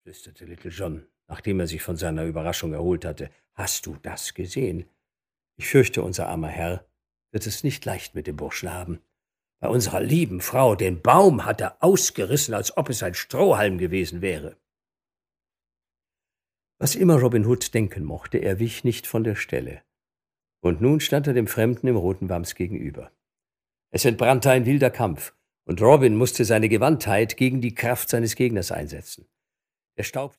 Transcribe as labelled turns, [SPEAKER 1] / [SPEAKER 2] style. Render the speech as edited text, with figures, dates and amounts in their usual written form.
[SPEAKER 1] flüsterte Little John, nachdem er sich von seiner Überraschung erholt hatte. »Hast du das gesehen? Ich fürchte, unser armer Herr wird es nicht leicht mit dem Burschen haben. Bei unserer lieben Frau, den Baum hat er ausgerissen, als ob es ein Strohhalm gewesen wäre.« Was immer Robin Hood denken mochte, er wich nicht von der Stelle. Und nun stand er dem Fremden im roten Wams gegenüber. Es entbrannte ein wilder Kampf, und Robin musste seine Gewandtheit gegen die Kraft seines Gegners einsetzen. Der Staub